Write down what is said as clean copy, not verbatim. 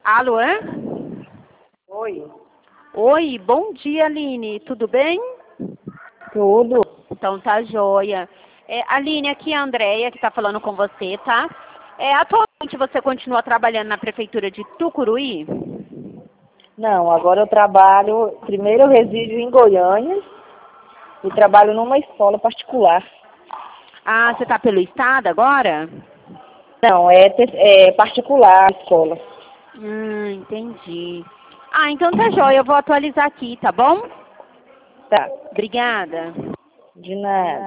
Alô? Oi. Oi, bom dia, Aline. Tudo bem? Tudo? Então tá joia. Aline, aqui é a Andréia que está falando com você, tá? Atualmente você continua trabalhando na prefeitura de Tucuruí? Não, agora eu trabalho. Primeiro eu resido em Goiânia e trabalho numa escola particular. Ah, você está pelo estado agora? Não, é particular a escola. Entendi. Ah, então tá joia. Eu vou atualizar aqui, tá bom? Tá, Obrigada. de nada.